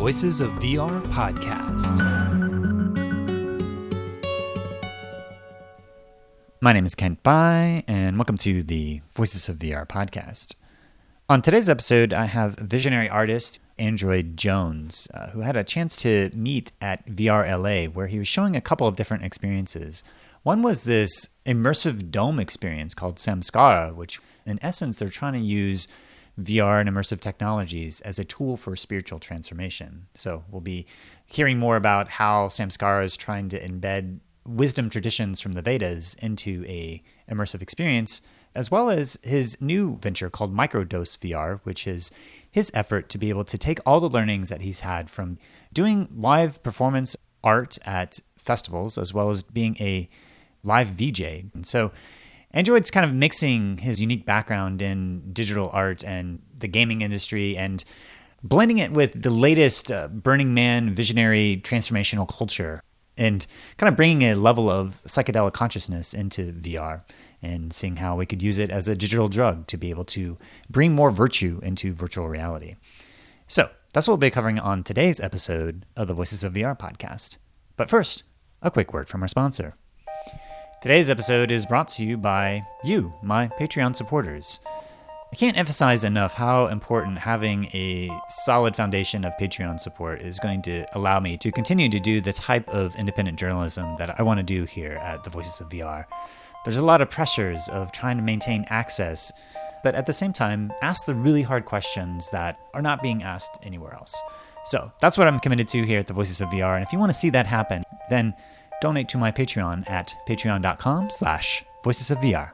Voices of VR podcast. My name is Kent Bai, and welcome to the Voices of VR podcast. On today's episode, I have visionary artist Android Jones, who had a chance to meet at VR LA, where he was showing a couple of different experiences. One was this immersive dome experience called Samskara, which in essence, they're trying to use VR and immersive technologies as a tool for spiritual transformation. So we'll be hearing more about how Samskara is trying to embed wisdom traditions from the Vedas into a immersive experience, as well as his new venture called Microdose VR, which is his effort to be able to take all the learnings that he's had from doing live performance art at festivals, as well as being a live VJ. And so Android's kind of mixing his unique background in digital art and the gaming industry and blending it with the latest Burning Man visionary transformational culture and kind of bringing a level of psychedelic consciousness into VR and seeing how we could use it as a digital drug to be able to bring more virtue into virtual reality. So that's what we'll be covering on today's episode of the Voices of VR podcast. But first, a quick word from our sponsor. Today's episode is brought to you by you, my Patreon supporters. I can't emphasize enough how important having a solid foundation of Patreon support is going to allow me to continue to do the type of independent journalism that I want to do here at the Voices of VR. There's a lot of pressures of trying to maintain access, but at the same time, ask the really hard questions that are not being asked anywhere else. So that's what I'm committed to here at the Voices of VR, and if you want to see that happen, then donate to my Patreon at patreon.com/voicesofvr.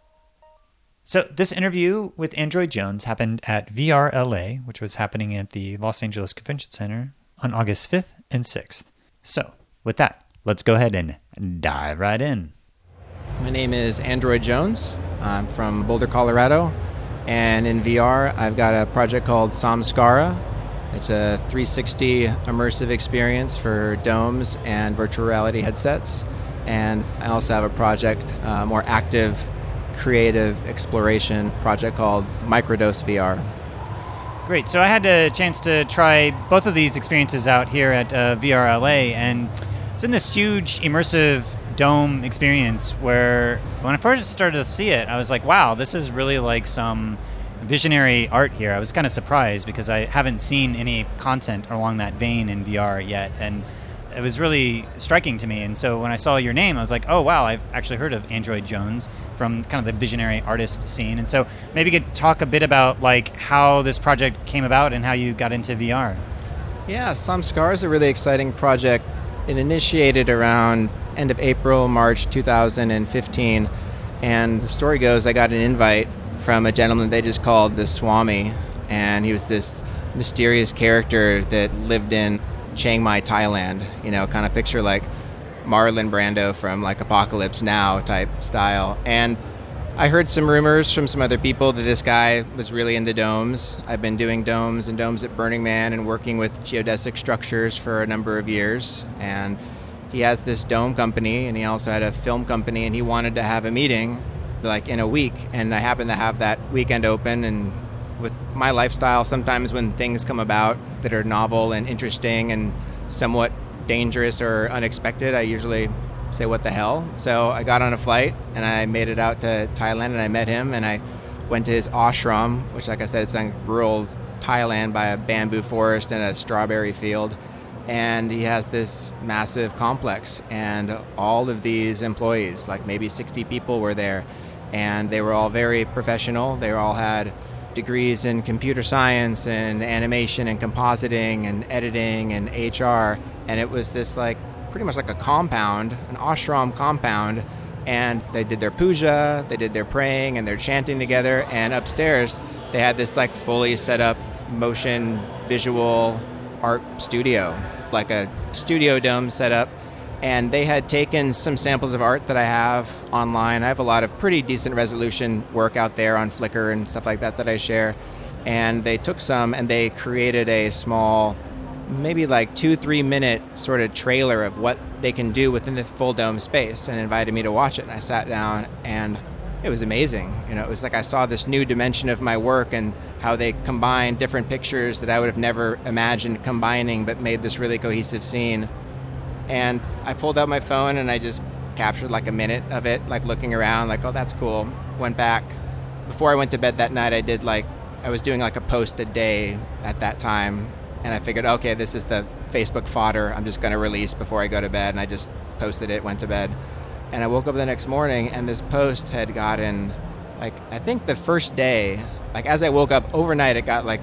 So this interview with Android Jones happened at VR LA, which was happening at the Los Angeles Convention Center on August 5th and 6th. So with that, let's go ahead and dive right in. My name is Android Jones. I'm from Boulder, Colorado. And in VR, I've got a project called Samskara. It's a 360 immersive experience for domes and virtual reality headsets. And I also have a project, more active, creative exploration project called Microdose VR. Great. So I had a chance to try both of these experiences out here at VR LA, and it's in this huge immersive dome experience where when I first started to see it, I was like, wow, this is really like some visionary art here. I was kind of surprised because I haven't seen any content along that vein in VR yet, and it was really striking to me. And so when I saw your name, I was like, oh wow, I've actually heard of Android Jones from kind of the visionary artist scene. And so maybe you could talk a bit about like how this project came about and how you got into VR. Yeah, Samskara is a really exciting project. It initiated around end of April, March 2015, and the story goes I got an invite from a gentleman they just called the Swami, and he was this mysterious character that lived in Chiang Mai, Thailand. You know, kind of picture like Marlon Brando from like Apocalypse Now type style. And I heard some rumors from some other people that this guy was really into domes. I've been doing domes and domes at Burning Man and working with geodesic structures for a number of years. And he has this dome company, and he also had a film company, and he wanted to have a meeting like in a week, and I happened to have that weekend open. And with my lifestyle, sometimes when things come about that are novel and interesting and somewhat dangerous or unexpected, I usually say what the hell. So I got on a flight and I made it out to Thailand, and I met him, and I went to his ashram, which like I said, it's in rural Thailand by a bamboo forest and a strawberry field. And he has this massive complex, and all of these employees, like maybe 60 people were there. And they were all very professional. They all had degrees in computer science and animation and compositing and editing and HR. And it was this like pretty much like a compound, an ashram compound. And they did their puja, they did their praying and their chanting together. And upstairs, they had this like fully set up motion visual art studio, like a studio dome set up. And they had taken some samples of art that I have online. I have a lot of pretty decent resolution work out there on Flickr and stuff like that I share. And they took some and they created a small, maybe like 2-3 minute sort of trailer of what they can do within the full dome space, and invited me to watch it. And I sat down and it was amazing. It was like I saw this new dimension of my work and how they combined different pictures that I would have never imagined combining, but made this really cohesive scene. And I pulled out my phone and I just captured like a minute of it, like looking around, like, oh, that's cool. Went back. Before I went to bed that night, I was doing like a post a day at that time. And I figured, okay, this is the Facebook fodder I'm just going to release before I go to bed. And I just posted it, went to bed. And I woke up the next morning and this post had gotten, like, I think the first day, like as I woke up overnight, it got like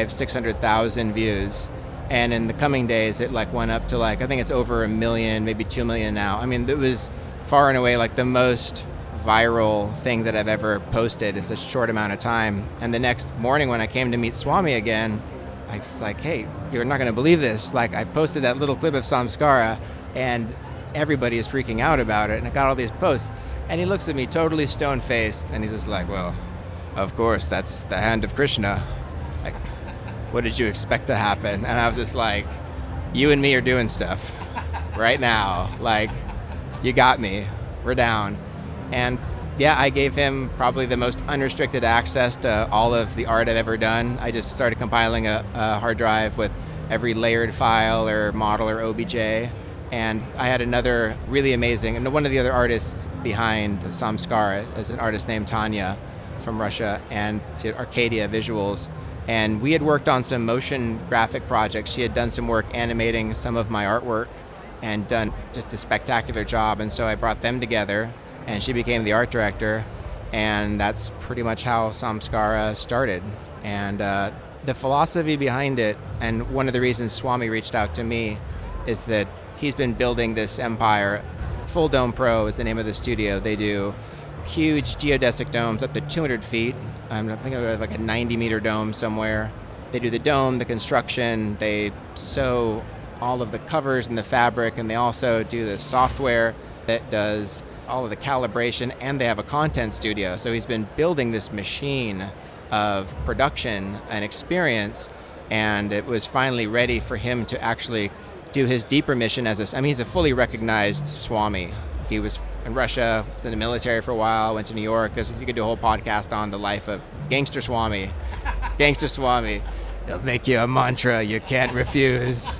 600,000 views. And in the coming days, it like went up to like, I think it's over 1 million, maybe 2 million now. I mean, it was far and away like the most viral thing that I've ever posted in such a short amount of time. And the next morning when I came to meet Swami again, I was like, hey, you're not going to believe this. Like, I posted that little clip of Samskara and everybody is freaking out about it. And I got all these posts. And he looks at me totally stone-faced and he's just like, well, of course, that's the hand of Krishna. Like, what did you expect to happen? And I was just like, you and me are doing stuff right now. Like, you got me. We're down. And yeah, I gave him probably the most unrestricted access to all of the art I've ever done. I just started compiling a hard drive with every layered file or model or OBJ. And I had another really amazing, and one of the other artists behind Samskara is an artist named Tanya from Russia, and she had Arcadia Visuals. And we had worked on some motion graphic projects. She had done some work animating some of my artwork and done just a spectacular job. And so I brought them together, and she became the art director. And that's pretty much how Samskara started. And the philosophy behind it, and one of the reasons Swami reached out to me, is that he's been building this empire. Full Dome Pro is the name of the studio. They do huge geodesic domes up to 200 feet. I think of like a 90-meter dome somewhere. They do the dome, the construction, they sew all of the covers and the fabric, and they also do the software that does all of the calibration, and they have a content studio. So he's been building this machine of production and experience, and it was finally ready for him to actually do his deeper mission as he's a fully recognized Swami. He was in Russia, was in the military for a while, went to New York. You could do a whole podcast on the life of Gangster Swami. Gangster Swami. It'll make you a mantra you can't refuse,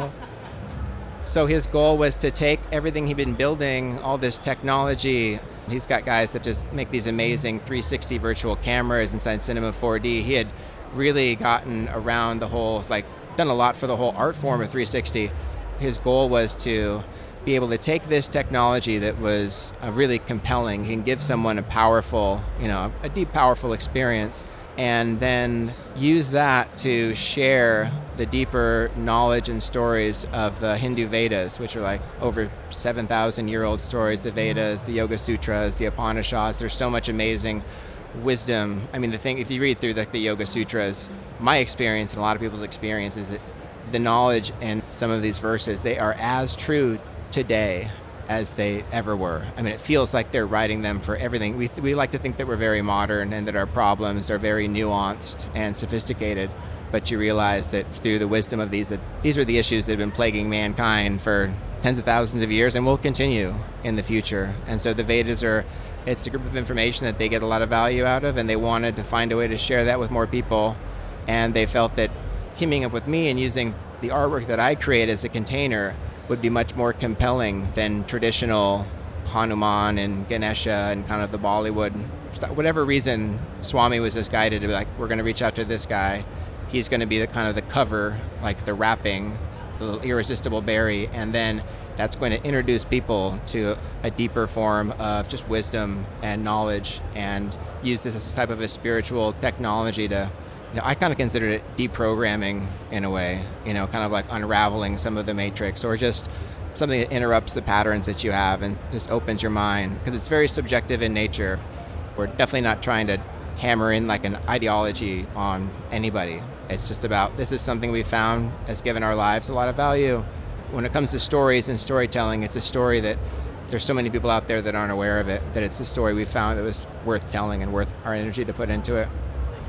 So his goal was to take everything he'd been building, all this technology. He's got guys that just make these amazing 360 virtual cameras inside Cinema 4D. He had really gotten around the whole, done a lot for the whole art form of 360. His goal was to be able to take this technology that was really compelling. He can give someone a powerful, a deep, powerful experience, and then use that to share the deeper knowledge and stories of the Hindu Vedas, which are like over 7,000-year-old stories, the Vedas, the Yoga Sutras, the Upanishads. There's so much amazing wisdom. I mean, if you read through the Yoga Sutras, my experience and a lot of people's experience is that the knowledge in some of these verses, they are as true today as they ever were. I mean, it feels like they're writing them for everything. We like to think that we're very modern and that our problems are very nuanced and sophisticated, but you realize that through the wisdom of these, that these are the issues that have been plaguing mankind for tens of thousands of years and will continue in the future. And so the Vedas it's a group of information that they get a lot of value out of, and they wanted to find a way to share that with more people. And they felt that teaming up with me and using the artwork that I create as a container would be much more compelling than traditional Hanuman and Ganesha and kind of the Bollywood. Whatever reason, Swami was just guided to be like, we're going to reach out to this guy. He's going to be the cover, like the wrapping, the little irresistible berry, and then that's going to introduce people to a deeper form of just wisdom and knowledge, and use this as a type of a spiritual technology to, I kind of considered it deprogramming in a way, kind of like unraveling some of the matrix, or just something that interrupts the patterns that you have and just opens your mind, because it's very subjective in nature. We're definitely not trying to hammer in like an ideology on anybody. It's just about, this is something we found has given our lives a lot of value. When it comes to stories and storytelling, it's a story that there's so many people out there that aren't aware of it, that it's a story we found that was worth telling and worth our energy to put into it.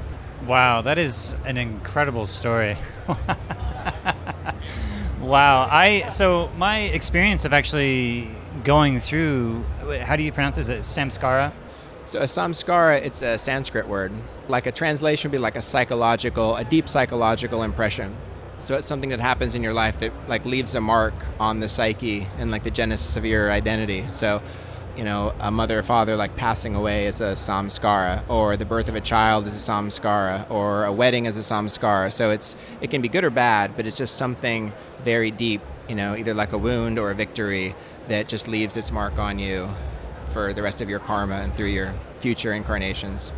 Wow, that is an incredible story. Wow. So my experience of actually going through, how do you pronounce it? Is it Samskara? So a samskara, it's a Sanskrit word. Like a translation would be like a deep psychological impression. So it's something that happens in your life that like leaves a mark on the psyche and like the genesis of your identity. So, a mother or father like passing away is a samskara, or the birth of a child is a samskara, or a wedding is a samskara. So it can be good or bad, but it's just something very deep, either like a wound or a victory that just leaves its mark on you for the rest of your karma and through your future incarnations.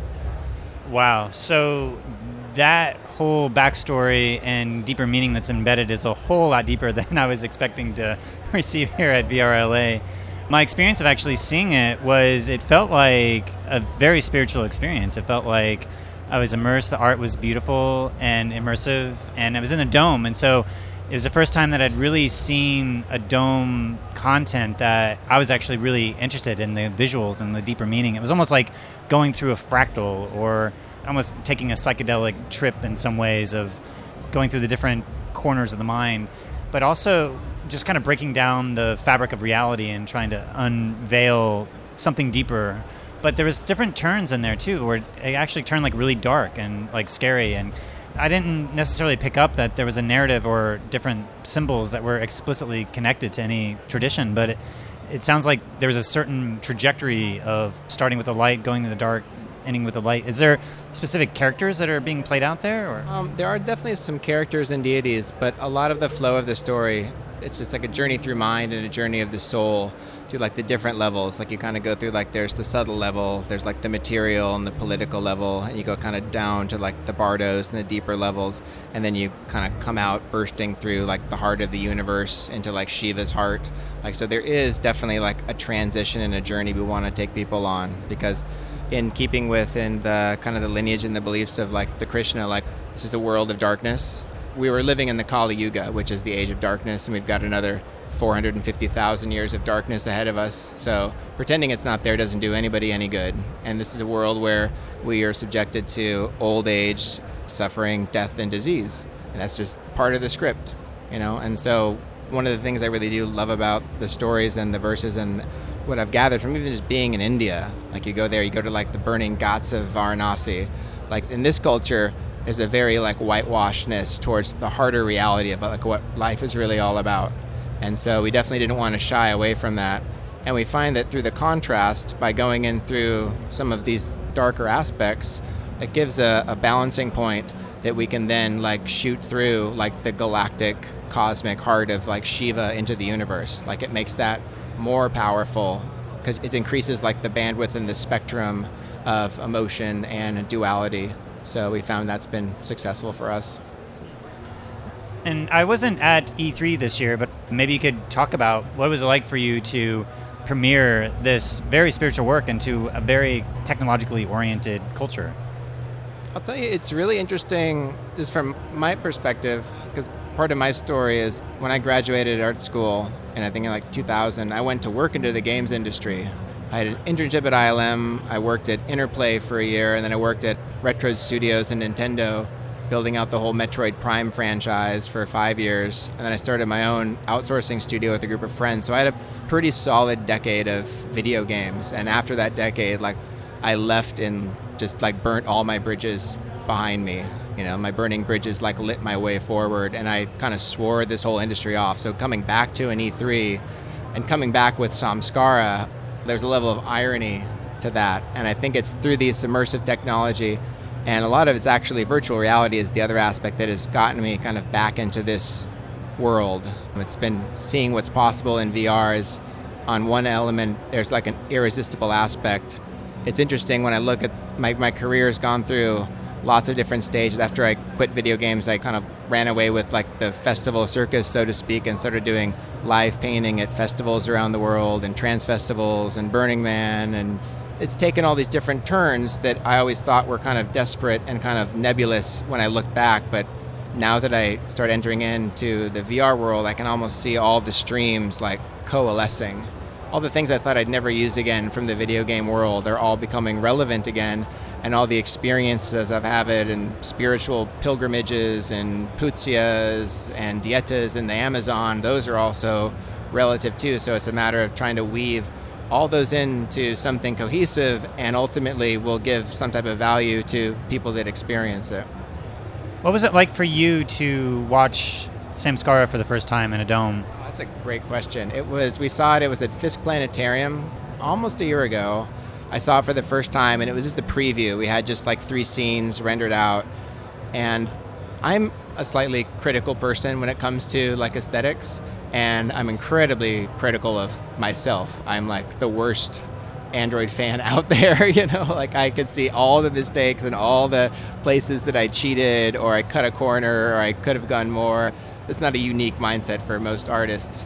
Wow. So that whole backstory and deeper meaning that's embedded is a whole lot deeper than I was expecting to receive here at VRLA. My experience of actually seeing it felt like a very spiritual experience. It felt like I was immersed. The art was beautiful and immersive, and I was in a dome. And so it was the first time that I'd really seen a dome content that I was actually really interested in, the visuals and the deeper meaning. It was almost like going through a fractal, or almost taking a psychedelic trip in some ways of going through the different corners of the mind, but also just kind of breaking down the fabric of reality and trying to unveil something deeper. But there was different turns in there too, where it actually turned like really dark and like scary, and I didn't necessarily pick up that there was a narrative or different symbols that were explicitly connected to any tradition, but it sounds like there was a certain trajectory of starting with the light, going to the dark, ending with the light. Is there specific characters that are being played out there? Or? There are definitely some characters and deities, but a lot of the flow of the story, it's just like a journey through mind and a journey of the soul through like the different levels. Like you kind of go through like there's the subtle level, there's like the material and the political level, and you go kind of down to like the bardos and the deeper levels, and then you kind of come out bursting through like the heart of the universe into like Shiva's heart. Like, so there is definitely like a transition and a journey we want to take people on, because in keeping with the kind of the lineage and the beliefs of like the Krishna, like this is a world of darkness. We were living in the Kali Yuga, which is the age of darkness, and we've got another 450,000 years of darkness ahead of us. So pretending it's not there doesn't do anybody any good. And this is a world where we are subjected to old age, suffering, death, and disease. And that's just part of the script, And so one of the things I really do love about the stories and the verses and what I've gathered from even just being in India, like you go there, you go to like the burning ghats of Varanasi. Like in this culture, there's a very like whitewashedness towards the harder reality of like what life is really all about. And so we definitely didn't want to shy away from that. And we find that through the contrast, by going in through some of these darker aspects, it gives a balancing point that we can then like shoot through like the galactic cosmic heart of like Shiva into the universe. Like it makes that more powerful because it increases like the bandwidth and the spectrum of emotion and duality. So we found that's been successful for us. And I wasn't at E3 this year, but maybe you could talk about what was it like for you to premiere this very spiritual work into a very technologically oriented culture. I'll tell you, it's really interesting just from my perspective, because part of my story is when I graduated art school, and I think in like 2000, I went to work into the games industry. I had an internship at ILM, I worked at Interplay for a year, and then I worked at Retro Studios and Nintendo, building out the whole Metroid Prime franchise for 5 years. And then I started my own outsourcing studio with a group of friends. So I had a pretty solid decade of video games. And after that decade, like I left and just like burnt all my bridges behind me. My burning bridges like lit my way forward, and I kind of swore this whole industry off. So coming back to an E3 and coming back with Samskara, there's a level of irony to that. And I think it's through these immersive technology, and a lot of it's actually virtual reality is the other aspect that has gotten me kind of back into this world. It's been seeing what's possible in VR is on one element, there's like an irresistible aspect. It's interesting when I look at my career has gone through lots of different stages. After I quit video games, I kind of ran away with like the festival circus, so to speak, and started doing live painting at festivals around the world and trans festivals and Burning Man. And it's taken all these different turns that I always thought were kind of desperate and kind of nebulous when I look back. But now that I start entering into the VR world, I can almost see all the streams like coalescing. All the things I thought I'd never use again from the video game world are all becoming relevant again. And all the experiences I've had and spiritual pilgrimages and putsias and dietas in the Amazon, those are also relative too. So it's a matter of trying to weave all those into something cohesive and ultimately will give some type of value to people that experience it. What was it like for you to watch Samskara for the first time in a dome? That's a great question. It was at Fisk Planetarium almost a year ago. I saw it for the first time, and it was just the preview. We had just like 3 scenes rendered out, and I'm a slightly critical person when it comes to like aesthetics, and I'm incredibly critical of myself. I'm like the worst Android fan out there, like I could see all the mistakes and all the places that I cheated or I cut a corner or I could have gone more. It's not a unique mindset for most artists,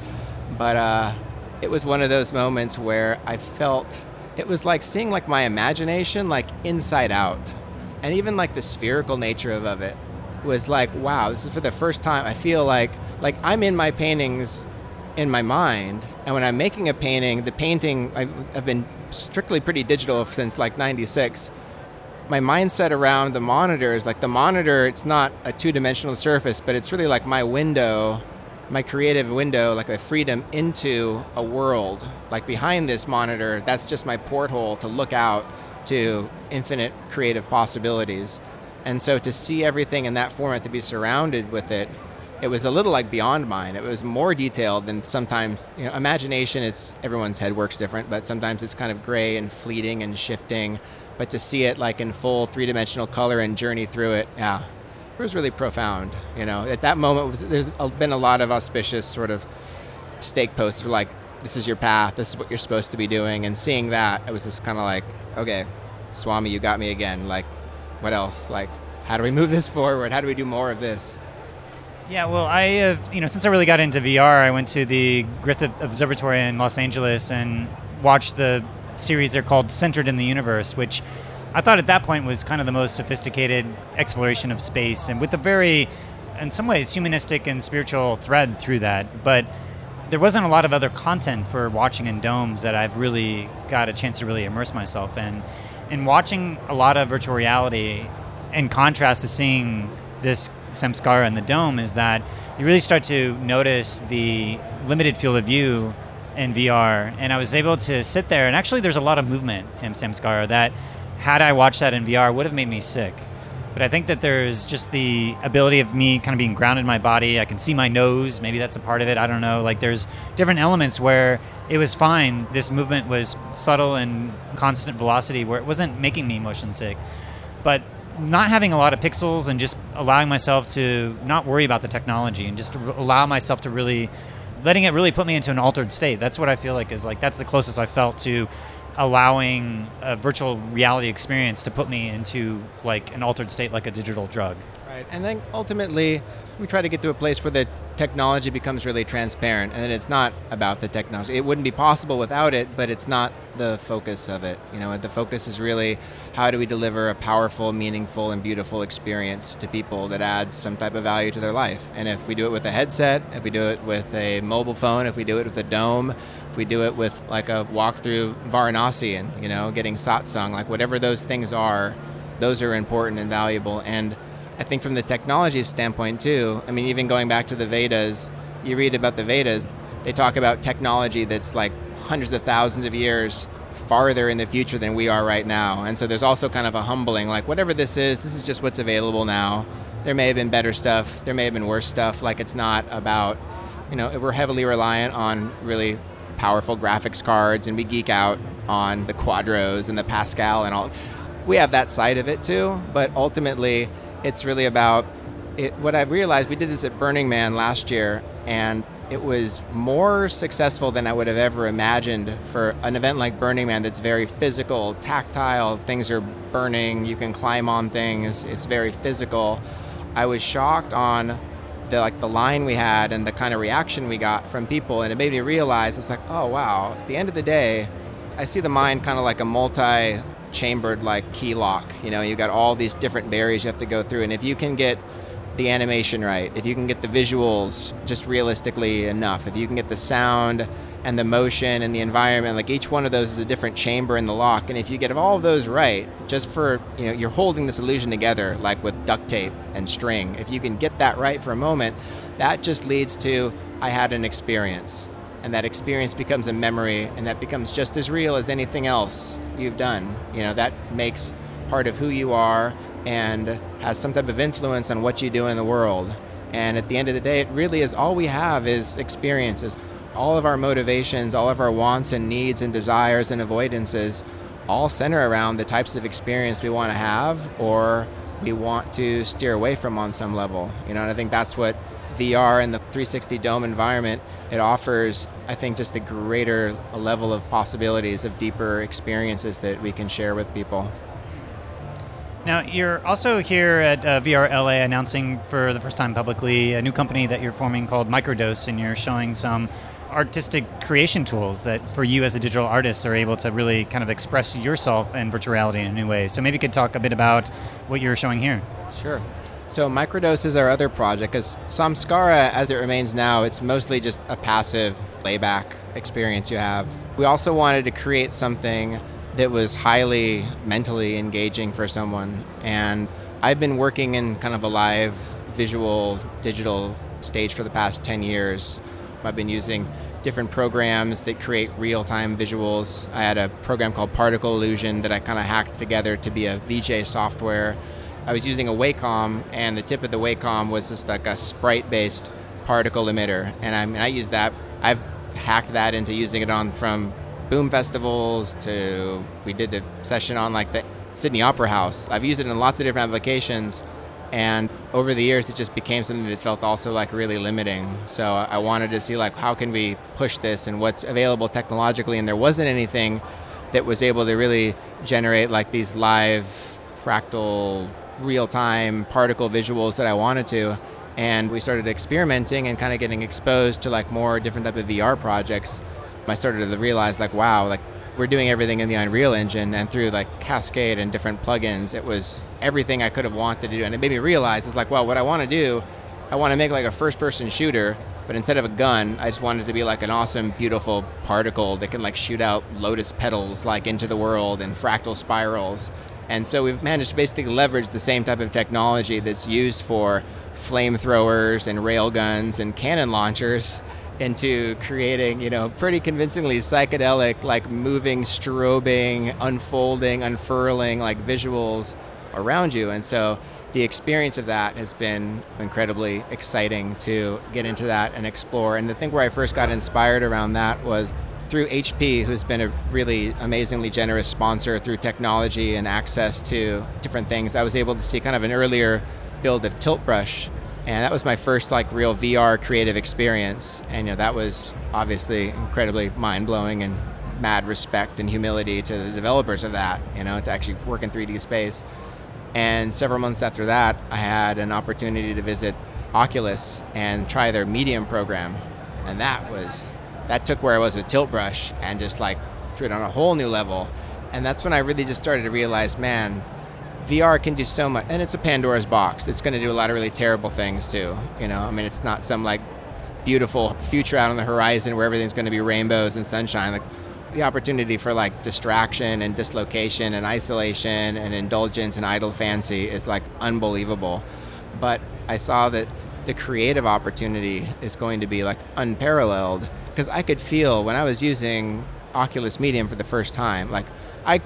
but it was one of those moments where I felt it was like seeing like my imagination like inside out, and even like the spherical nature of it was like, wow, this is for the first time. I feel like I'm in my paintings in my mind, and when I'm making a painting, the painting, I've been strictly pretty digital since like 96. My mindset around the monitor is like the monitor, it's not a 2-dimensional surface, but it's really like my window, my creative window, like a freedom into a world. Like behind this monitor, that's just my porthole to look out to infinite creative possibilities. And so to see everything in that format, to be surrounded with it, it was a little like beyond mine. It was more detailed than sometimes, imagination, everyone's head works different, but sometimes it's kind of gray and fleeting and shifting. But to see it like in full 3-dimensional color and journey through it, yeah, it was really profound. At that moment, there's been a lot of auspicious sort of stake posts for like, this is your path, this is what you're supposed to be doing. And seeing that, it was just kind of like, okay, Swami, you got me again. Like, what else? Like, how do we move this forward? How do we do more of this? Yeah, well, I have, since I really got into VR, I went to the Griffith Observatory in Los Angeles and watched the series they're called Centered in the Universe, which I thought at that point was kind of the most sophisticated exploration of space, and with a very, in some ways, humanistic and spiritual thread through that. But there wasn't a lot of other content for watching in domes that I've really got a chance to really immerse myself in. And watching a lot of virtual reality, in contrast to seeing this Samskara in the dome, is that you really start to notice the limited field of view in VR. And I was able to sit there, and actually there's a lot of movement in Samskara that, had I watched that in VR, would have made me sick. But I think that there's just the ability of me kind of being grounded in my body. I can see my nose. Maybe that's a part of it. I don't know. Like, there's different elements where it was fine. This movement was subtle and constant velocity where it wasn't making me motion sick. But not having a lot of pixels and just allowing myself to not worry about the technology and just allow myself to really, letting it really put me into an altered state. That's what I feel like is like, that's the closest I felt to allowing a virtual reality experience to put me into like an altered state, like a digital drug. Right, and then ultimately we try to get to a place where the technology becomes really transparent, and it's not about the technology. It wouldn't be possible without it, but it's not the focus of it. The focus is really how do we deliver a powerful, meaningful, and beautiful experience to people that adds some type of value to their life. And if we do it with a headset, if we do it with a mobile phone, if we do it with a dome, if we do it with like a walk through Varanasi and, getting satsang, like whatever those things are, those are important and valuable. And I think from the technology standpoint too, I mean, even going back to the Vedas, you read about the Vedas, they talk about technology that's like hundreds of thousands of years farther in the future than we are right now. And so there's also kind of a humbling, like whatever this is just what's available now. There may have been better stuff, there may have been worse stuff. Like it's not about, we're heavily reliant on really powerful graphics cards, and we geek out on the Quadros and the Pascal and all. We have that side of it too, but ultimately it's really about it. What I've realized, we did this at Burning Man last year, and it was more successful than I would have ever imagined for an event like Burning Man that's very physical, tactile, things are burning, you can climb on things, it's very physical. I was shocked on the line we had and the kind of reaction we got from people, and it made me realize, it's like, oh wow, at the end of the day, I see the mind kind of like a multi-chambered like key lock. You got all these different barriers you have to go through, and if you can get the animation right, if you can get the visuals just realistically enough, if you can get the sound and the motion and the environment, like each one of those is a different chamber in the lock, and if you get all of those right, just for, you're holding this illusion together like with duct tape and string, if you can get that right for a moment, that just leads to, I had an experience. and that experience becomes a memory, and that becomes just as real as anything else you've done. That makes part of who you are and has some type of influence on what you do in the world. And at the end of the day, it really is all we have is experiences. All of our motivations, all of our wants and needs and desires and avoidances all center around the types of experience we want to have or we want to steer away from on some level. And I think that's what VR and the 360 Dome environment, it offers, I think, just a greater level of possibilities of deeper experiences that we can share with people. Now, you're also here at VR LA announcing for the first time publicly a new company that you're forming called Microdose, and you're showing some artistic creation tools that for you as a digital artist are able to really kind of express yourself in virtual reality in a new way. So maybe you could talk a bit about what you're showing here. Sure. So Microdose is our other project, because Samskara, as it remains now, it's mostly just a passive layback experience you have. We also wanted to create something that was highly mentally engaging for someone. And I've been working in kind of a live visual digital stage for the past 10 years. I've been using different programs that create real-time visuals. I had a program called Particle Illusion that I kind of hacked together to be a VJ software. I was using a Wacom, and the tip of the Wacom was just like a sprite-based particle emitter. And I use that. I've hacked that into using it on from boom festivals to, we did a session on like the Sydney Opera House. I've used it in lots of different applications. And over the years, it just became something that felt also like really limiting. So I wanted to see like, how can we push this and what's available technologically? And there wasn't anything that was able to really generate like these live fractal real-time particle visuals that I wanted to. And we started experimenting and kind of getting exposed to like more different type of VR projects. I started to realize like, wow, like we're doing everything in the Unreal Engine, and through like Cascade and different plugins, it was everything I could have wanted to do. And it made me realize it's like, well, what I want to do, I want to make like a first-person shooter, but instead of a gun, I just wanted it to be like an awesome, beautiful particle that can like shoot out lotus petals like into the world and fractal spirals. And so we've managed to basically leverage the same type of technology that's used for flamethrowers and railguns and cannon launchers into creating, pretty convincingly psychedelic, like moving, strobing, unfolding, unfurling, like visuals around you. And so the experience of that has been incredibly exciting to get into that and explore. And I think where I first got inspired around that was through HP, who's been a really amazingly generous sponsor through technology and access to different things. I was able to see kind of an earlier build of Tilt Brush, and that was my first like real VR creative experience. And that was obviously incredibly mind-blowing, and mad respect and humility to the developers of that, to actually work in 3D space. And several months after that, I had an opportunity to visit Oculus and try their Medium program, and that took where I was with Tilt Brush and just like threw it on a whole new level. And that's when I really just started to realize, man, VR can do so much. And it's a Pandora's box. It's going to do a lot of really terrible things too. It's not some like beautiful future out on the horizon where everything's going to be rainbows and sunshine. Like the opportunity for like distraction and dislocation and isolation and indulgence and idle fancy is like unbelievable. But I saw that the creative opportunity is going to be like unparalleled. Because I could feel when I was using Oculus Medium for the first time, like I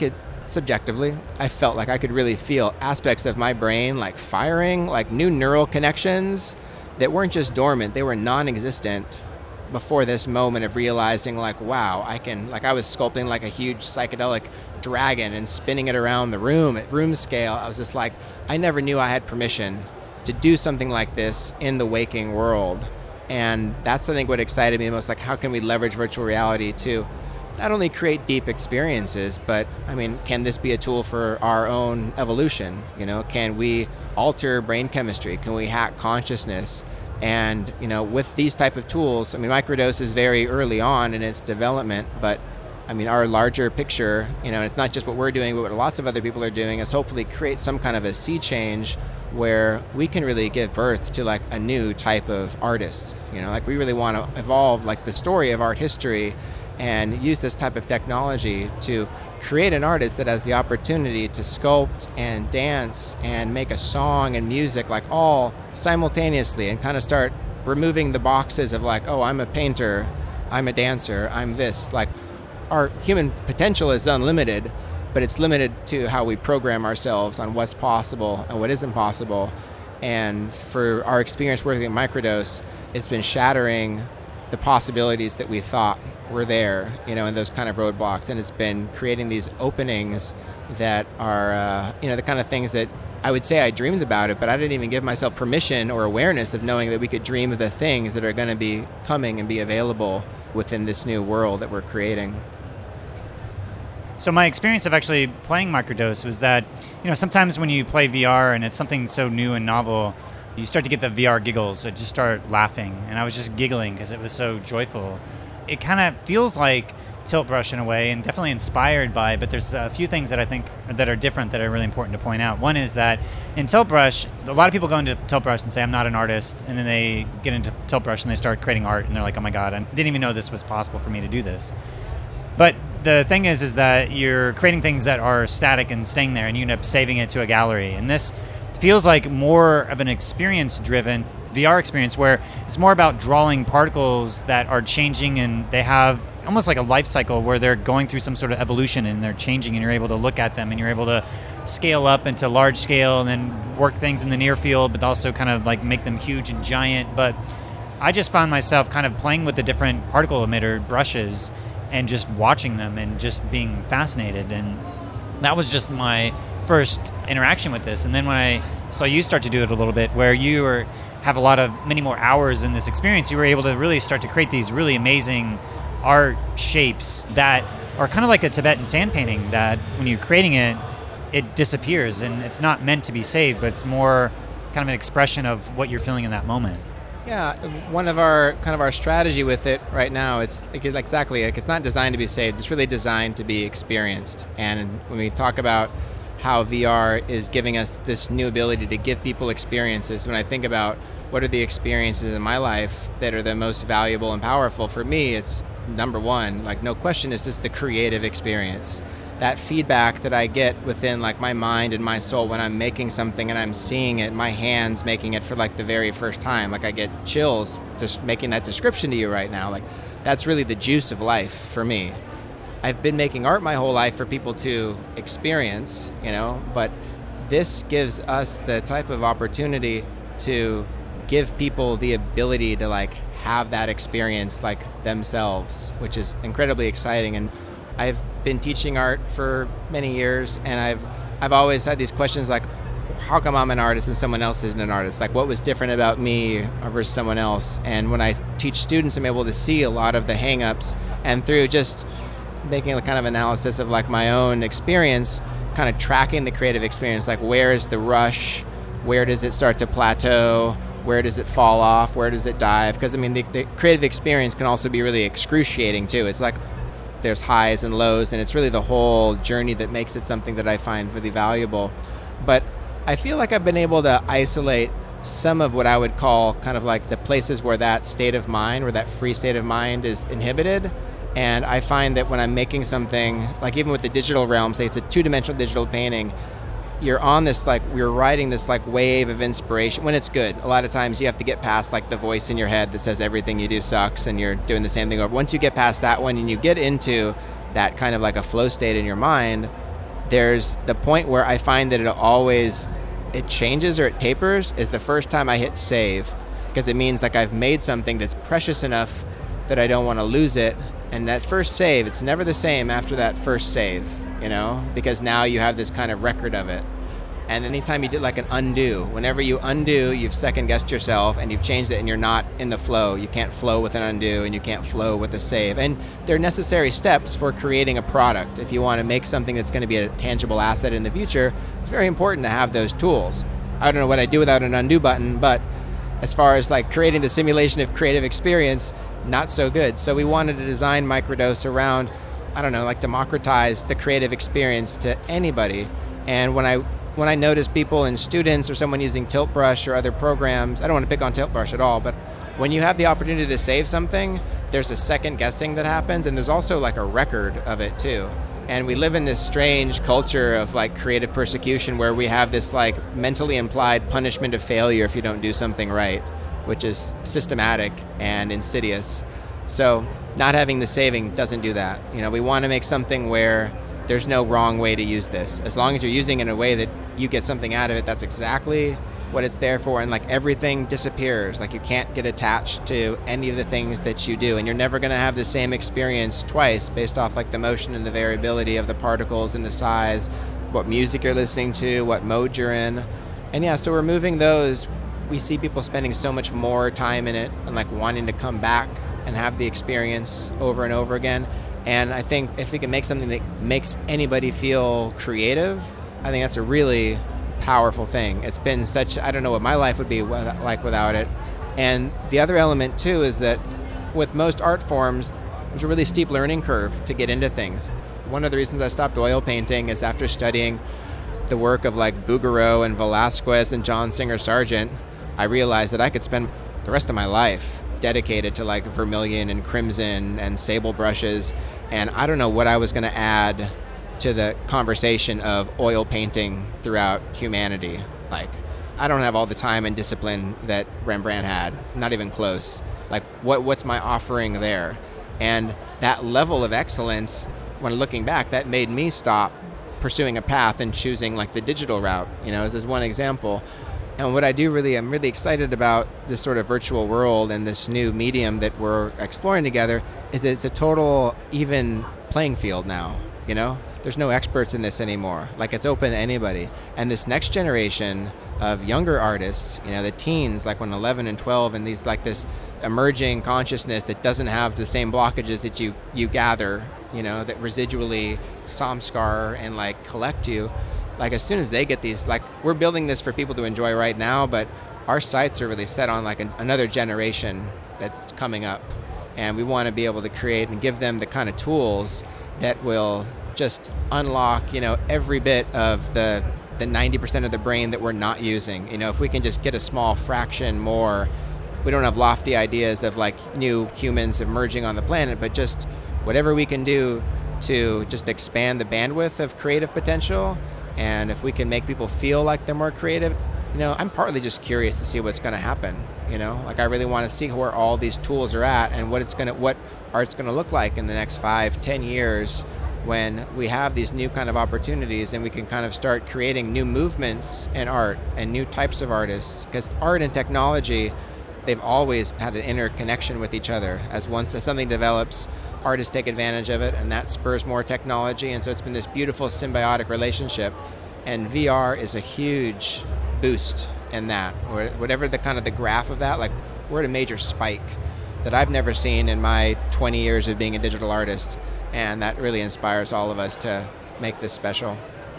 felt like I could really feel aspects of my brain like firing, like new neural connections that weren't just dormant, they were non-existent before this moment of realizing like, wow, I was sculpting like a huge psychedelic dragon and spinning it around the room at room scale. I was just like, I never knew I had permission to do something like this in the waking world. And that's, I think, what excited me the most, like how can we leverage virtual reality to not only create deep experiences, but, can this be a tool for our own evolution? Can we alter brain chemistry? Can we hack consciousness? And, with these type of tools, Microdose is very early on in its development, but, our larger picture, it's not just what we're doing, but what lots of other people are doing is hopefully create some kind of a sea change where we can really give birth to like a new type of artist. We really want to evolve like the story of art history and use this type of technology to create an artist that has the opportunity to sculpt and dance and make a song and music like all simultaneously, and kind of start removing the boxes of like, oh, I'm a painter I'm a dancer, I'm this. Like, our human potential is unlimited, but it's limited to how we program ourselves on what's possible and what isn't possible. And for our experience working at Microdose, it's been shattering the possibilities that we thought were there, in those kind of roadblocks. And it's been creating these openings that are, the kind of things that I would say I dreamed about it, but I didn't even give myself permission or awareness of knowing that we could dream of the things that are going to be coming and be available within this new world that we're creating. So my experience of actually playing Microdose was that, sometimes when you play VR and it's something so new and novel, you start to get the VR giggles. So just start laughing. And I was just giggling because it was so joyful. It kind of feels like Tilt Brush in a way, and definitely inspired by, but there's a few things that I think that are different that are really important to point out. One is that in Tilt Brush, a lot of people go into Tilt Brush and say, I'm not an artist, and then they get into Tilt Brush and they start creating art, and they're like, oh my God, I didn't even know this was possible for me to do this. But the thing is that you're creating things that are static and staying there, and you end up saving it to a gallery. And this feels like more of an experience-driven VR experience where it's more about drawing particles that are changing, and they have almost like a life cycle where they're going through some sort of evolution and they're changing, and you're able to look at them and you're able to scale up into large scale and then work things in the near field, but also kind of like make them huge and giant. But I just found myself kind of playing with the different particle emitter brushes and just watching them and just being fascinated. And that was just my first interaction with this. And then when I saw you start to do it a little bit, where you have many more hours in this experience, you were able to really start to create these really amazing art shapes that are kind of like a Tibetan sand painting, that when you're creating it, it disappears and it's not meant to be saved, but it's more kind of an expression of what you're feeling in that moment. Yeah, one of our strategy with it right now, it's not designed to be saved. It's really designed to be experienced. And when we talk about how VR is giving us this new ability to give people experiences, when I think about what are the experiences in my life that are the most valuable and powerful, for me, it's number one, like no question, it's just the creative experience. That feedback that I get within like my mind and my soul when I'm making something and I'm seeing it, my hands making it for like the very first time. Like I get chills just making that description to you right now. Like that's really the juice of life for me. I've been making art my whole life for people to experience, but this gives us the type of opportunity to give people the ability to like have that experience like themselves, which is incredibly exciting. And I've been teaching art for many years, and I've always had these questions like, how come I'm an artist and someone else isn't an artist? Like, what was different about me versus someone else? And when I teach students, I'm able to see a lot of the hang-ups, and through just making a kind of analysis of like my own experience, kind of tracking the creative experience, like where is the rush? Where does it start to plateau? Where does it fall off? Where does it dive? Because, I mean, the creative experience can also be really excruciating, too. It's like there's highs and lows, and it's really the whole journey that makes it something that I find really valuable. But I feel like I've been able to isolate some of what I would call kind of like the places where that state of mind, where that free state of mind is inhibited. And I find that when I'm making something, like even with the digital realm, say it's a two-dimensional digital painting, you're on this, like, we're riding this, like, wave of inspiration when it's good. A lot of times you have to get past, like, the voice in your head that says everything you do sucks and you're doing the same thing over. Once you get past that one and you get into that kind of like a flow state in your mind, there's the point where I find that it changes or it tapers is the first time I hit save, because it means like I've made something that's precious enough that I don't want to lose it. And that first save, it's never the same after that first save. Because now you have this kind of record of it. And anytime you do like an undo, whenever you undo, you've second-guessed yourself and you've changed it and you're not in the flow. You can't flow with an undo and you can't flow with a save. And they're necessary steps for creating a product. If you want to make something that's going to be a tangible asset in the future, it's very important to have those tools. I don't know what I do without an undo button, but as far as like creating the simulation of creative experience, not so good. So we wanted to design Microdose around, like democratize the creative experience to anybody. And when I notice people and students or someone using Tilt Brush or other programs, I don't want to pick on Tilt Brush at all, but when you have the opportunity to save something, there's a second guessing that happens, and there's also like a record of it too. And we live in this strange culture of like creative persecution where we have this like mentally implied punishment of failure if you don't do something right, which is systematic and insidious. So, not having the saving doesn't do that. We want to make something where there's no wrong way to use this. As long as you're using it in a way that you get something out of it, that's exactly what it's there for. And everything disappears. You can't get attached to any of the things that you do, and you're never going to have the same experience twice based off the motion and the variability of the particles and the size, what music you're listening to, what mode you're in. And yeah, so removing those, we see people spending so much more time in it and wanting to come back and have the experience over and over again. And I think if we can make something that makes anybody feel creative, I think that's a really powerful thing. It's been I don't know what my life would be like without it. And the other element too is that with most art forms, there's a really steep learning curve to get into things. One of the reasons I stopped oil painting is after studying the work of Bouguereau and Velázquez and John Singer Sargent, I realized that I could spend the rest of my life dedicated to vermilion and crimson and sable brushes, and I don't know what I was going to add to the conversation of oil painting throughout humanity. I don't have all the time and discipline that Rembrandt had, not even close. What's my offering there? And that level of excellence, when looking back, that made me stop pursuing a path and choosing the digital route, as one example. And what I'm really excited about this sort of virtual world and this new medium that we're exploring together is that it's a total even playing field now, There's no experts in this anymore. It's open to anybody. And this next generation of younger artists, the teens, when 11 and 12, and these this emerging consciousness that doesn't have the same blockages that you gather, that residually samskar and collect you. As soon as they get these, we're building this for people to enjoy right now, but our sights are really set on another generation that's coming up. And we want to be able to create and give them the kind of tools that will just unlock, every bit of the 90% of the brain that we're not using. If we can just get a small fraction more, we don't have lofty ideas of new humans emerging on the planet, but just whatever we can do to just expand the bandwidth of creative potential. And if we can make people feel like they're more creative, I'm partly just curious to see what's going to happen. I really want to see where all these tools are at and what art's going to look like in the next 5-10 years when we have these new kind of opportunities and we can kind of start creating new movements in art and new types of artists. Because art and technology, they've always had an interconnection with each other. As something develops, artists take advantage of it, and that spurs more technology. And so it's been this beautiful symbiotic relationship. And VR is a huge boost in that. Or whatever the kind of the graph of that, we're at a major spike that I've never seen in my 20 years of being a digital artist. And that really inspires all of us to make this special.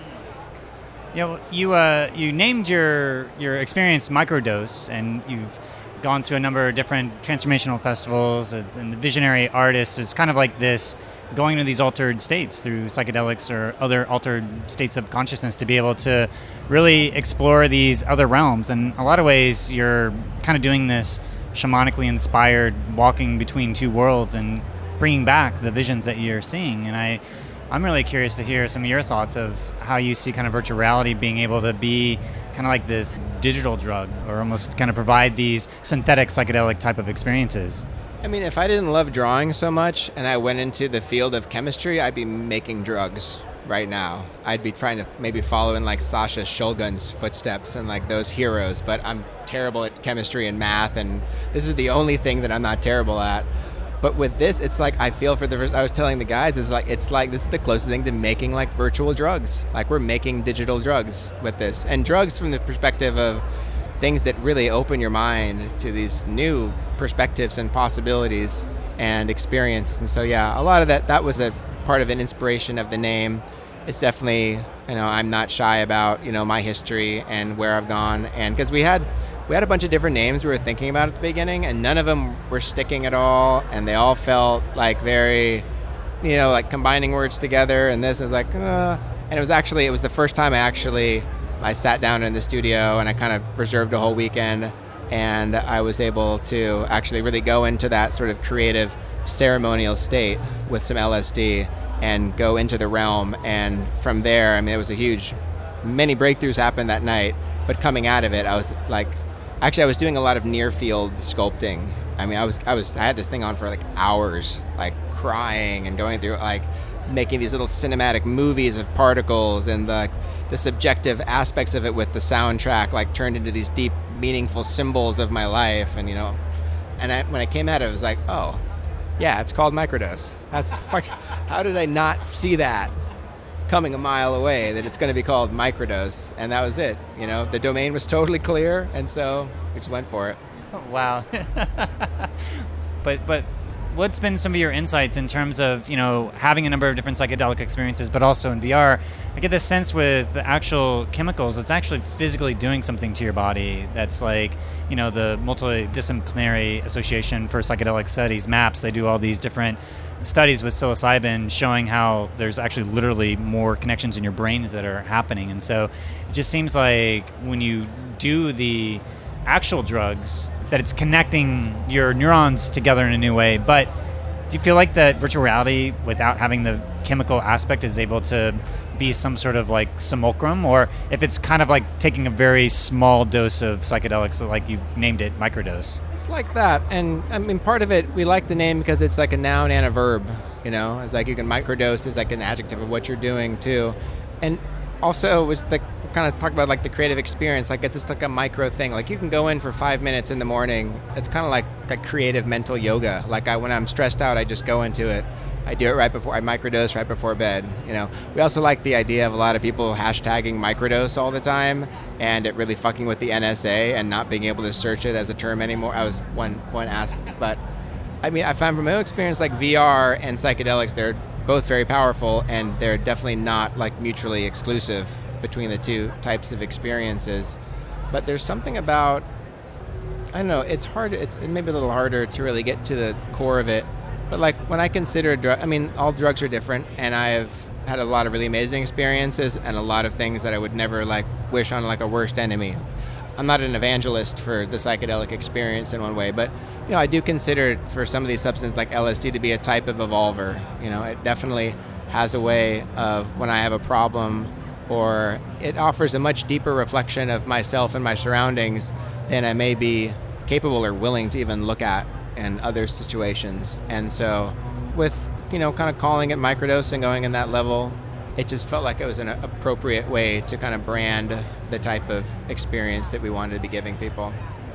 You named your experience Microdose, and you've gone to a number of different transformational festivals, and the Visionary Artist is kind of this going to these altered states through psychedelics or other altered states of consciousness to be able to really explore these other realms. And in a lot of ways, you're kind of doing this shamanically inspired walking between two worlds and bringing back the visions that you're seeing. And I'm really curious to hear some of your thoughts of how you see kind of virtual reality being able to be kind of like this digital drug, or almost kind of provide these synthetic psychedelic type of experiences. I mean, if I didn't love drawing so much and I went into the field of chemistry, I'd be making drugs right now. I'd be trying to maybe follow in Sasha Shulgin's footsteps and those heroes, but I'm terrible at chemistry and math, and this is the only thing that I'm not terrible at. But with this, it's I feel for the first, I was telling the guys, this is the closest thing to making virtual drugs. We're making digital drugs with this. And drugs from the perspective of things that really open your mind to these new perspectives and possibilities and experience. And so, yeah, a lot of that was a part of an inspiration of the name. It's definitely, I'm not shy about, my history and where I've gone. And because we had a bunch of different names we were thinking about at the beginning, and none of them were sticking at all, and they all felt very, combining words together, and this is and it was the first time I sat down in the studio and I kind of reserved a whole weekend, and I was able to actually really go into that sort of creative ceremonial state with some LSD and go into the realm. And from there, it was many breakthroughs happened that night, but coming out of it, I was I was doing a lot of near field sculpting I mean, I had this thing on for like hours, like crying and going through, like making these little cinematic movies of particles, and the subjective aspects of it with the soundtrack like turned into these deep, meaningful symbols of my life. And when I came at it, it was like, oh, yeah, it's called microdose. That's how did I not see that coming a mile away, that it's going to be called microdose? And that was it. The domain was totally clear, and so we just went for it. Oh, wow. But what's been some of your insights in terms of, having a number of different psychedelic experiences, but also in VR? I get this sense with the actual chemicals, it's actually physically doing something to your body. That's like, the Multidisciplinary Association for Psychedelic Studies, MAPS, they do all these different studies with psilocybin showing how there's actually literally more connections in your brains that are happening. And so it just seems like when you do the actual drugs, that it's connecting your neurons together in a new way. But do you feel like that virtual reality, without having the chemical aspect, is able to be some sort of like simulacrum? Or if it's kind of like taking a very small dose of psychedelics, like you named it, microdose? It's like that. And I mean, part of it, we like the name because it's like a noun and a verb. It's like you can microdose is like an adjective of what you're doing too. And also, it's like kind of talk about like the creative experience, like it's just like a micro thing. Like you can go in for 5 minutes in the morning. It's kind of like a creative mental yoga. Like when I'm stressed out, I just go into it. I do it right before I microdose right before bed. We also like the idea of a lot of people hashtagging microdose all the time, and it really fucking with the NSA and not being able to search it as a term anymore. I was one aspect, but I mean, I found from my own experience, like VR and psychedelics, they're both very powerful, and they're definitely not like mutually exclusive between the two types of experiences. But there's something about, I don't know, it's hard, it's maybe a little harder to really get to the core of it. But like when I consider all drugs are different, and I've had a lot of really amazing experiences and a lot of things that I would never like wish on like a worst enemy. I'm not an evangelist for the psychedelic experience in one way, but I do consider for some of these substances like LSD to be a type of evolver. It definitely has a way of, when I have a problem, or it offers a much deeper reflection of myself and my surroundings than I may be capable or willing to even look at in other situations. And so with, kind of calling it microdose and going in that level, it just felt like it was an appropriate way to kind of brand the type of experience that we wanted to be giving people.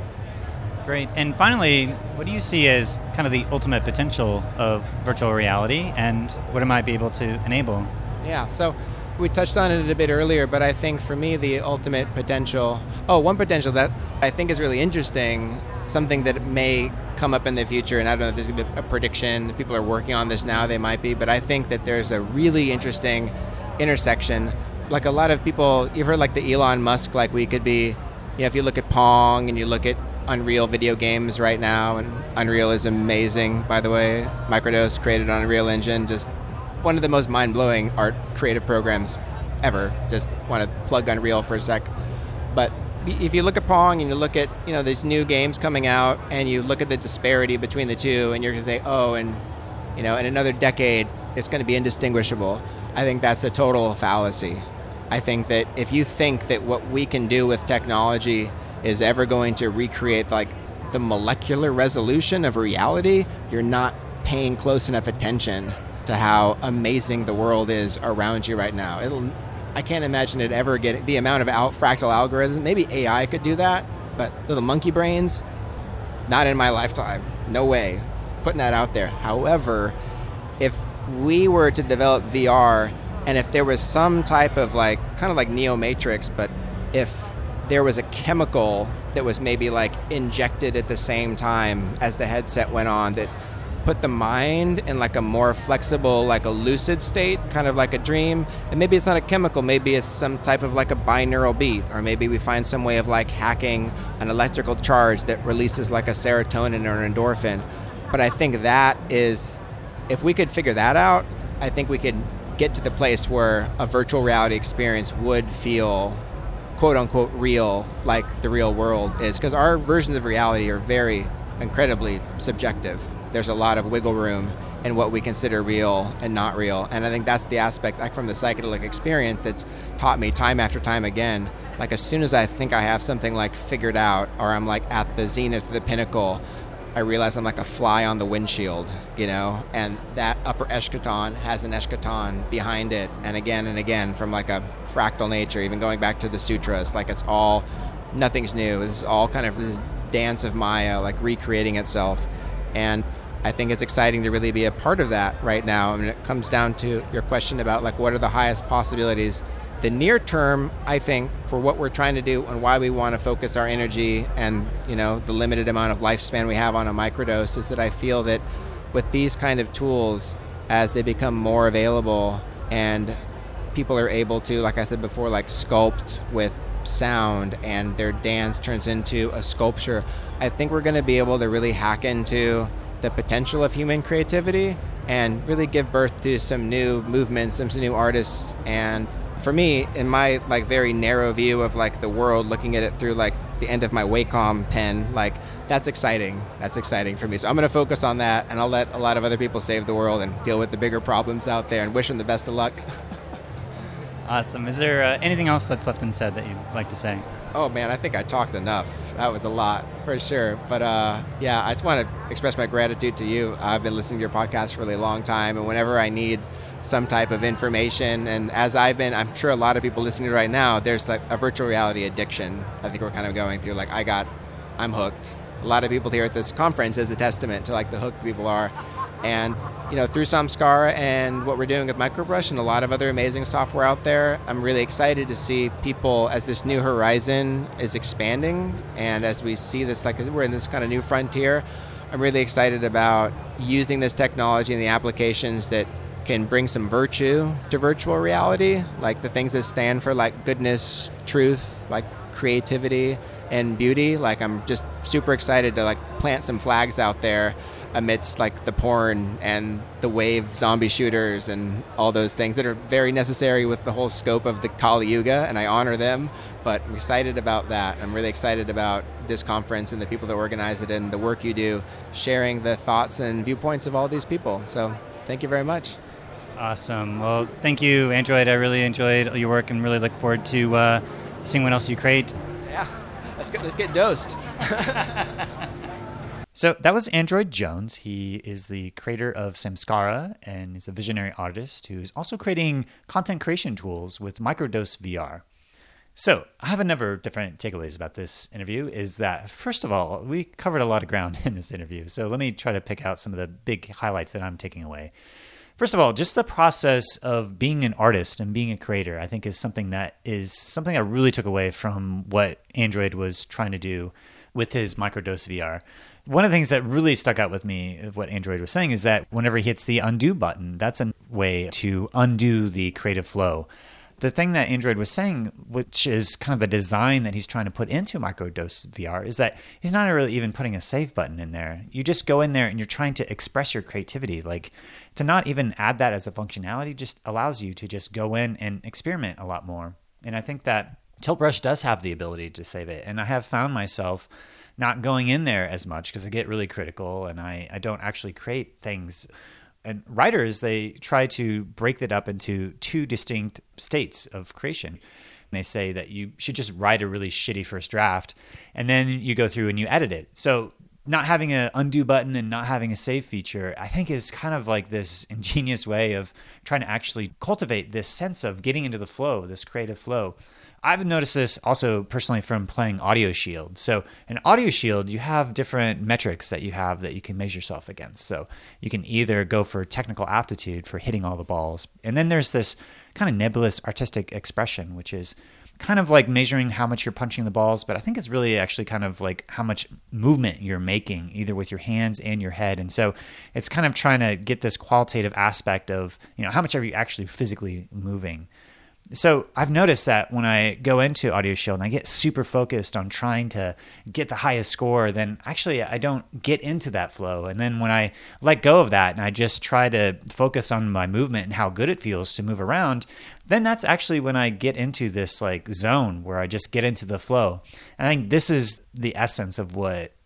Great. And finally, what do you see as kind of the ultimate potential of virtual reality and what it might be able to enable? Yeah, so we touched on it a bit earlier, but I think for me the ultimate potential, one potential that I think is really interesting, something that may come up in the future, and I don't know if this is a prediction, people are working on this now, they might be, but I think that there's a really interesting intersection. Like a lot of people, you've heard like the Elon Musk, like we could be, if you look at Pong and you look at Unreal video games right now, and Unreal is amazing, by the way. Microdose created on Unreal Engine, just one of the most mind-blowing art creative programs ever. Just want to plug Unreal for a sec. But if you look at Pong and you look at, these new games coming out, and you look at the disparity between the two, and you're going to say, in another decade, it's going to be indistinguishable. I think that's a total fallacy. I think that if you think that what we can do with technology is ever going to recreate like the molecular resolution of reality, you're not paying close enough attention to how amazing the world is around you right now. I can't imagine it ever getting the amount of fractal algorithms. Maybe AI could do that, but little monkey brains, not in my lifetime. No way. Putting that out there. However, if we were to develop VR, and if there was some type of like, kind of like Neo Matrix, but if there was a chemical that was maybe like injected at the same time as the headset went on that put the mind in like a more flexible, like a lucid state, kind of like a dream. And maybe it's not a chemical, maybe it's some type of like a binaural beat, or maybe we find some way of like hacking an electrical charge that releases like a serotonin or an endorphin. But I think that is, if we could figure that out, I think we could get to the place where a virtual reality experience would feel quote unquote real, like the real world is. Because our versions of reality are very incredibly subjective. There's a lot of wiggle room in what we consider real and not real. And I think that's the aspect, like from the psychedelic experience, that's taught me time after time again. Like as soon as I think I have something like figured out, or I'm like at the zenith of the pinnacle, I realize I'm like a fly on the windshield, and that upper eschaton has an eschaton behind it, and again from like a fractal nature, even going back to the sutras, like it's all, nothing's new. This is all kind of this dance of Maya, like recreating itself. And I think it's exciting to really be a part of that right now. I mean, it comes down to your question about like what are the highest possibilities. The near term, I think, for what we're trying to do and why we want to focus our energy and, the limited amount of lifespan we have on a microdose, is that I feel that with these kind of tools, as they become more available and people are able to, like I said before, like sculpt with sound and their dance turns into a sculpture, I think we're going to be able to really hack into the potential of human creativity and really give birth to some new movements, some new artists. And for me, in my like very narrow view of like the world, looking at it through like the end of my Wacom pen, like that's exciting. That's exciting for me. So I'm going to focus on that, and I'll let a lot of other people save the world and deal with the bigger problems out there, and wish them the best of luck. Awesome. Is there anything else that's left unsaid that you'd like to say? Oh man, I think I talked enough. That was a lot for sure. But yeah, I just want to express my gratitude to you. I've been listening to your podcast for a really long time, and whenever I need some type of information, and as I'm sure a lot of people listening right now, there's like a virtual reality addiction I think we're kind of going through. Like I'm hooked. A lot of people here at this conference is a testament to like the hooked people are. And through Samskara and what we're doing with Microbrush and a lot of other amazing software out there, I'm really excited to see people as this new horizon is expanding, and as we see this, like we're in this kind of new frontier, I'm really excited about using this technology and the applications that can bring some virtue to virtual reality, like the things that stand for like goodness, truth, like creativity and beauty. Like I'm just super excited to like plant some flags out there amidst like the porn and the wave zombie shooters and all those things that are very necessary with the whole scope of the Kali Yuga, and I honor them, but I'm excited about that. I'm really excited about this conference and the people that organize it and the work you do, sharing the thoughts and viewpoints of all these people. So thank you very much. Awesome. Well, thank you, Android. I really enjoyed your work and really look forward to seeing what else you create. Yeah, let's get dosed. So that was Android Jones. He is the creator of Samskara and is a visionary artist who's also creating content creation tools with Microdose VR. So I have a number of different takeaways about this interview. Is that, first of all, we covered a lot of ground in this interview. So let me try to pick out some of the big highlights that I'm taking away. First of all, just the process of being an artist and being a creator, I think is something I really took away from what Android was trying to do with his Microdose VR. One of the things that really stuck out with me, what Android was saying, is that whenever he hits the undo button, that's a way to undo the creative flow. The thing that Android was saying, which is kind of the design that he's trying to put into Microdose VR, is that he's not really even putting a save button in there. You just go in there and you're trying to express your creativity. Like, to not even add that as a functionality just allows you to just go in and experiment a lot more. And I think that Tiltbrush does have the ability to save it. And I have found myself not going in there as much because I get really critical and I don't actually create things. And writers, they try to break that up into two distinct states of creation. They say that you should just write a really shitty first draft and then you go through and you edit it. So not having an undo button and not having a save feature, I think is kind of like this ingenious way of trying to actually cultivate this sense of getting into the flow, this creative flow. I've noticed this also personally from playing Audio Shield. So in Audio Shield, you have different metrics that you have that you can measure yourself against. So you can either go for technical aptitude for hitting all the balls. And then there's this kind of nebulous artistic expression, which is kind of like measuring how much you're punching the balls. But I think it's really actually kind of like how much movement you're making, either with your hands and your head. And so it's kind of trying to get this qualitative aspect of, how much are you actually physically moving. So I've noticed that when I go into Audio Shield and I get super focused on trying to get the highest score, then actually I don't get into that flow. And then when I let go of that and I just try to focus on my movement and how good it feels to move around, then that's actually when I get into this like zone where I just get into the flow. And I think this is the essence of what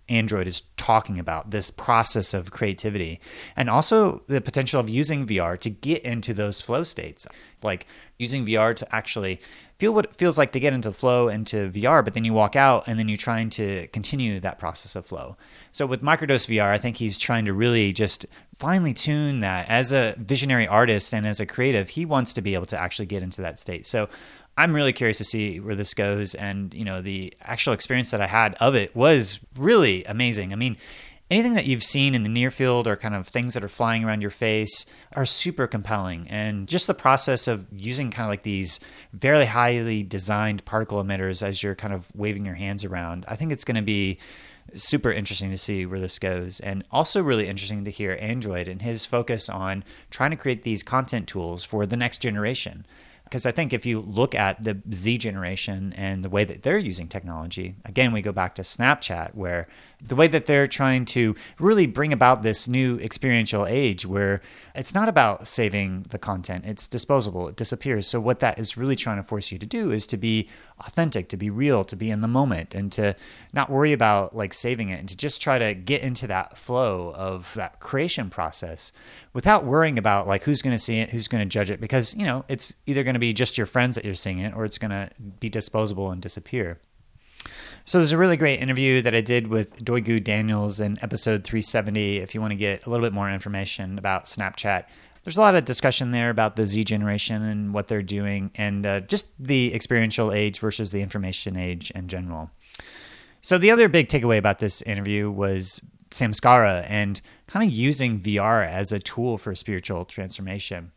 Android is talking about, this process of creativity, and also the potential of using VR to get into those flow states, like using VR to actually feel what it feels like to get into flow, into VR, but then you walk out and then you're trying to continue that process of flow. So with Microdose VR, I think he's trying to really just finely tune that. As a visionary artist and as a creative, he wants to be able to actually get into that state. So I'm really curious to see where this goes. And, the actual experience that I had of it was really amazing. I mean, anything that you've seen in the near field or kind of things that are flying around your face are super compelling. And just the process of using kind of like these very highly designed particle emitters as you're kind of waving your hands around, I think it's going to be super interesting to see where this goes. And also really interesting to hear Android and his focus on trying to create these content tools for the next generation. Because I think if you look at the Z generation and the way that they're using technology, again, we go back to Snapchat, where the way that they're trying to really bring about this new experiential age where it's not about saving the content, it's disposable, it disappears. So what that is really trying to force you to do is to be authentic, to be real, to be in the moment, and to not worry about like saving it, and to just try to get into that flow of that creation process without worrying about like who's going to see it, who's going to judge it, because it's either going to be just your friends that you're seeing it, or it's going to be disposable and disappear. So there's a really great interview that I did with Doigu Daniels in episode 370 if you want to get a little bit more information about Snapchat. There's a lot of discussion there about the Z generation and what they're doing, and just the experiential age versus the information age in general. So the other big takeaway about this interview was Samskara and kind of using VR as a tool for spiritual transformation.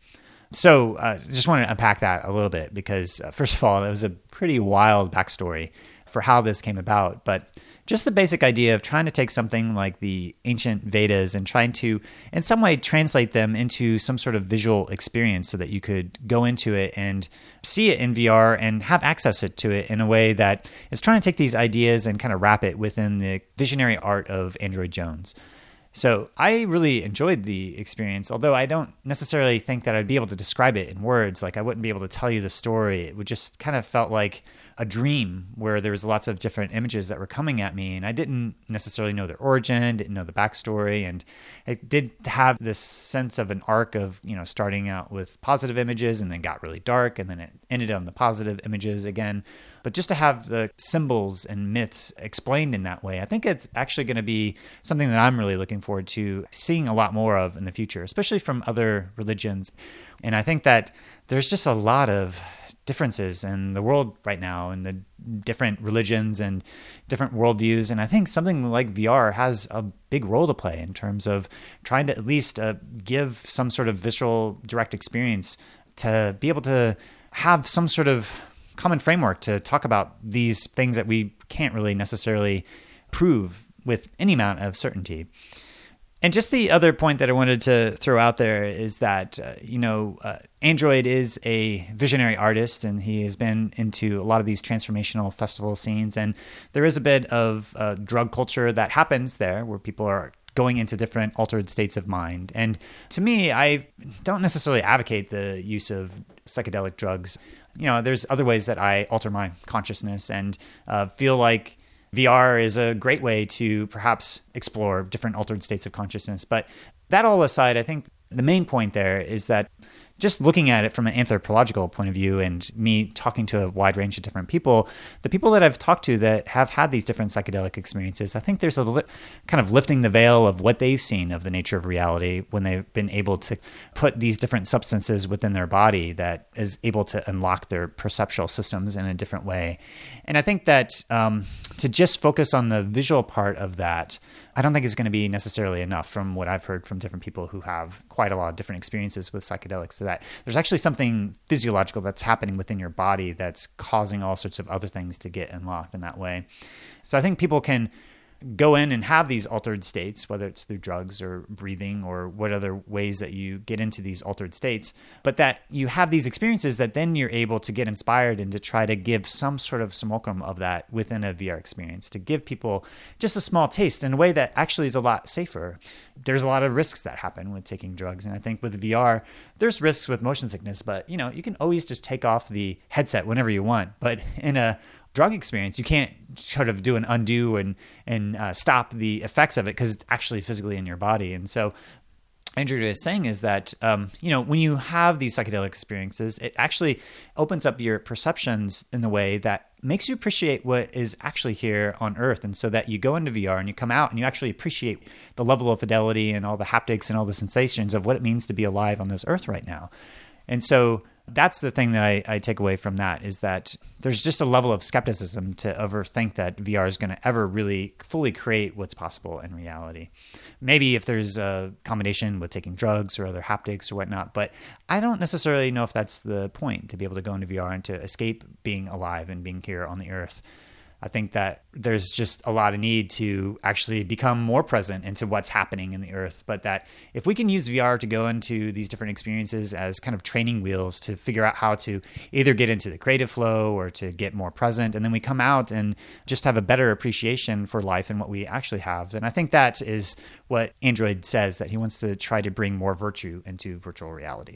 So just want to unpack that a little bit because, first of all, it was a pretty wild backstory for how this came about. But just the basic idea of trying to take something like the ancient Vedas and trying to, in some way, translate them into some sort of visual experience so that you could go into it and see it in VR and have access to it in a way that is trying to take these ideas and kind of wrap it within the visionary art of Android Jones. So I really enjoyed the experience, although I don't necessarily think that I'd be able to describe it in words. Like I wouldn't be able to tell you the story. It would just kind of felt like a dream where there was lots of different images that were coming at me, and I didn't necessarily know their origin, didn't know the backstory, and it did have this sense of an arc of, starting out with positive images and then got really dark, and then it ended on the positive images again. But just to have the symbols and myths explained in that way, I think it's actually going to be something that I'm really looking forward to seeing a lot more of in the future, especially from other religions. And I think that there's just a lot of differences in the world right now and the different religions and different worldviews. And I think something like VR has a big role to play in terms of trying to at least give some sort of visceral direct experience to be able to have some sort of common framework to talk about these things that we can't really necessarily prove with any amount of certainty. And just the other point that I wanted to throw out there is that, Android is a visionary artist, and he has been into a lot of these transformational festival scenes. And there is a bit of drug culture that happens there where people are going into different altered states of mind. And to me, I don't necessarily advocate the use of psychedelic drugs. There's other ways that I alter my consciousness and feel like VR is a great way to perhaps explore different altered states of consciousness. But that all aside, I think the main point there is that just looking at it from an anthropological point of view and me talking to a wide range of different people, the people that I've talked to that have had these different psychedelic experiences, I think there's a kind of lifting the veil of what they've seen of the nature of reality when they've been able to put these different substances within their body that is able to unlock their perceptual systems in a different way. And I think that to just focus on the visual part of that, I don't think it's going to be necessarily enough from what I've heard from different people who have quite a lot of different experiences with psychedelics, so that there's actually something physiological that's happening within your body that's causing all sorts of other things to get unlocked in that way. So I think people can go in and have these altered states, whether it's through drugs or breathing or what other ways that you get into these altered states, but that you have these experiences that then you're able to get inspired and to try to give some sort of simulacrum of that within a VR experience, to give people just a small taste in a way that actually is a lot safer. There's a lot of risks that happen with taking drugs. And I think with VR, there's risks with motion sickness, but you can always just take off the headset whenever you want. But in a drug experience, you can't sort of do an undo and stop the effects of it because it's actually physically in your body. And so Andrew is saying is that, when you have these psychedelic experiences, it actually opens up your perceptions in a way that makes you appreciate what is actually here on Earth. And so that you go into VR and you come out and you actually appreciate the level of fidelity and all the haptics and all the sensations of what it means to be alive on this Earth right now. And so that's the thing that I take away from that, is that there's just a level of skepticism to ever think that VR is going to ever really fully create what's possible in reality. Maybe if there's a combination with taking drugs or other haptics or whatnot, but I don't necessarily know if that's the point, to be able to go into VR and to escape being alive and being here on the Earth. I think that there's just a lot of need to actually become more present into what's happening in the Earth, but that if we can use VR to go into these different experiences as kind of training wheels to figure out how to either get into the creative flow or to get more present, and then we come out and just have a better appreciation for life and what we actually have, then I think that is what Android says, that he wants to try to bring more virtue into virtual reality.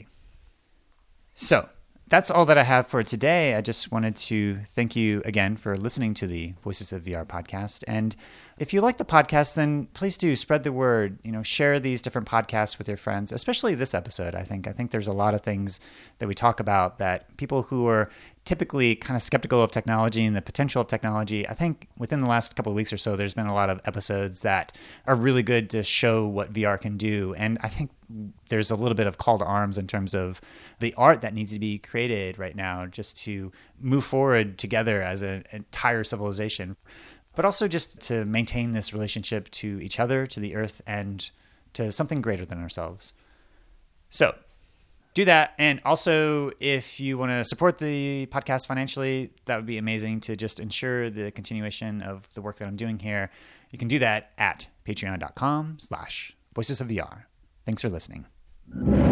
So that's all that I have for today. I just wanted to thank you again for listening to the Voices of VR podcast. And if you like the podcast, then please do spread the word. Share these different podcasts with your friends, especially this episode. I think there's a lot of things that we talk about that people who are typically kind of skeptical of technology and the potential of technology, I think within the last couple of weeks or so, there's been a lot of episodes that are really good to show what VR can do. And I think there's a little bit of call to arms in terms of the art that needs to be created right now just to move forward together as an entire civilization, but also just to maintain this relationship to each other, to the Earth, and to something greater than ourselves. So do that. And also, if you want to support the podcast financially, that would be amazing to just ensure the continuation of the work that I'm doing here. You can do that at patreon.com/voicesofvr. Thanks for listening.